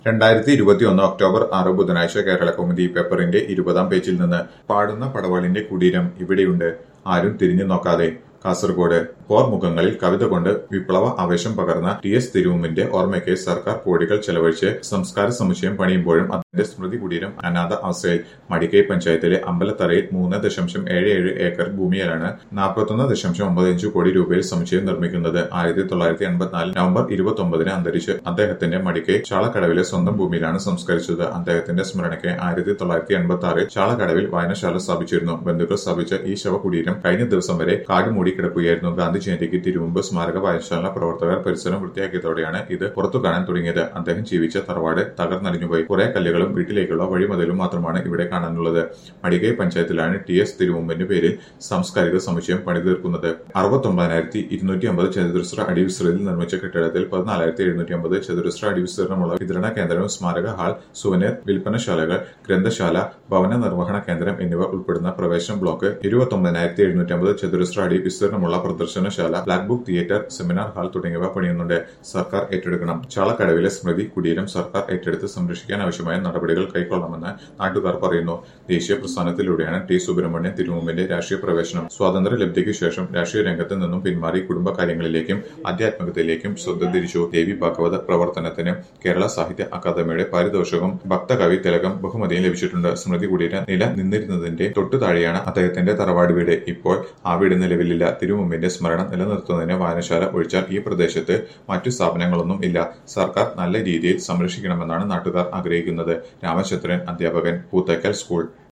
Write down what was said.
2021 October 6 ബുധനാഴ്ച കേരള കൗമുദി പേപ്പറിന്റെ 20-ാം പേജിൽ നിന്ന് പാടുന്ന പടവാളിന്റെ കുടീരം ഇവിടെയുണ്ട് ആരും തിരിഞ്ഞു നോക്കാതെ. കാസർഗോഡ് പോർമുഖങ്ങളിൽ കവിത കൊണ്ട് വിപ്ലവ ആവേശം പകർന്ന ടി.എസ്. തിരുവുമ്പിന്റെ ഓർമ്മയ്ക്ക് സർക്കാർ കോടികൾ ചെലവഴിച്ച് സംസ്കാര സമുച്ചയം പണിയുമ്പോഴും അതിന്റെ സ്മൃതി കുടീരം അനാഥ അവസ്ഥയിൽ. മടിക്കൈ പഞ്ചായത്തിലെ അമ്പലത്തറയിൽ 3.77 ഏക്കർ ഭൂമിയിലാണ് 41.95 കോടി രൂപയിൽ സമുച്ചയം നിർമ്മിക്കുന്നത്. 1984 നവംബർ 29 അന്തരിച്ച് അദ്ദേഹത്തിന്റെ മടിക്കൈ ചാളക്കടവിലെ സ്വന്തം ഭൂമിയിലാണ് സംസ്കരിച്ചത്. അദ്ദേഹത്തിന്റെ സ്മരണയ്ക്ക് 1986 ചാളക്കടവിൽ വായനശാല സ്ഥാപിച്ചിരുന്നു. ബന്ധുക്കൾ സ്ഥാപിച്ച ഈ ശവകുടീരം കഴിഞ്ഞ ദിവസം വരെ കാടുമൂടി കിടക്കുകയായിരുന്നു. ഗാന്ധി ജയന്തിക്ക് തിരുവുമ്പ് സ്മാരക വായനശാല പ്രവർത്തകർ പരിസരം വൃത്തിയാക്കിയതോടെയാണ് ഇത് പുറത്തു കാണാൻ തുടങ്ങിയത്. അദ്ദേഹം ജീവിച്ച തറവാട് തകർന്നടിഞ്ഞുപോയി. കുറെ കല്ലുകളും വീട്ടിലേക്കുള്ള വഴിമതിലും മാത്രമാണ് ഇവിടെ കാണാനുള്ളത്. മടിക്കൈ പഞ്ചായത്തിലാണ് ടി.എസ്. തിരുവുമ്പിന്റെ പേരിൽ സാംസ്കാരിക സമുച്ചയം പണിതീർക്കുന്നത്. 69,250 ചതുരശ്ര അടി വിസ്തൃതിയിൽ നിർമ്മിച്ച കെട്ടിടത്തിൽ 14,750 ചതുരശ്ര അടി വിസ്തീർണമുള്ള വിതരണ കേന്ദ്രം, സ്മാരക ഹാൾ, സുവനീർ വിൽപ്പനശാലകൾ, ഗ്രന്ഥശാല, ഭവന നിർവഹണ കേന്ദ്രം എന്നിവ ഉൾപ്പെടുന്ന പ്രവേശന ബ്ലോക്ക്, 29,750 ചതുരശ്ര അടി വിസ്തീർണമുള്ള പ്രദർശനശാല, black book theatre, seminar hall തുടങ്ങിയവ പണിയുന്നുണ്ട്. സർക്കാർ ഏറ്റെടുക്കണം. ചാളക്കടവിലെ സ്മൃതി കുടീരം സർക്കാർ ഏറ്റെടുത്ത് സംരക്ഷിക്കാൻ ആവശ്യമായ നടപടികൾ കൈക്കൊള്ളണമെന്ന് നാട്ടുകാർ പറയുന്നു. ദേശീയ പ്രസ്ഥാനത്തിലൂടെയാണ് ടി. സുബ്രഹ്മണ്യൻ തിരുവുമ്പിന്റെ രാഷ്ട്രീയ പ്രവേശനം. സ്വാതന്ത്ര്യ ലബ്ധിക്ക് ശേഷം രാഷ്ട്രീയ രംഗത്ത് നിന്നും പിന്മാറി കുടുംബകാര്യങ്ങളിലേക്കും ആധ്യാത്മികതയിലേക്കും ശ്രദ്ധ തിരിച്ചു. ദേവി ഭാഗവത പ്രവർത്തനത്തിന് കേരള സാഹിത്യ അക്കാദമിയുടെ പാരിതോഷികവും ഭക്തകവി തിലകം ബഹുമതിയും ലഭിച്ചിട്ടുണ്ട്. സ്മൃതി കുടീരം നില നിന്നിരുന്നതിന്റെ തൊട്ടു താഴെയാണ് അദ്ദേഹത്തിന്റെ തറവാട് വീട്. ഇപ്പോൾ ആ വീട് നിലവിലില്ല. തിരുവുമ്പിന്റെ സ്മരണ നിലനിർത്തുന്നതിന് വായനശാല ഒഴിച്ചാൽ ഈ പ്രദേശത്ത് മറ്റു സ്ഥാപനങ്ങളൊന്നും ഇല്ല. സർക്കാർ നല്ല രീതിയിൽ സംരക്ഷിക്കണമെന്നാണ് നാട്ടുകാർ ആഗ്രഹിക്കുന്നത്. രാമചന്ദ്രൻ, അധ്യാപകൻ, പൂത്തേക്കൽ സ്കൂൾ.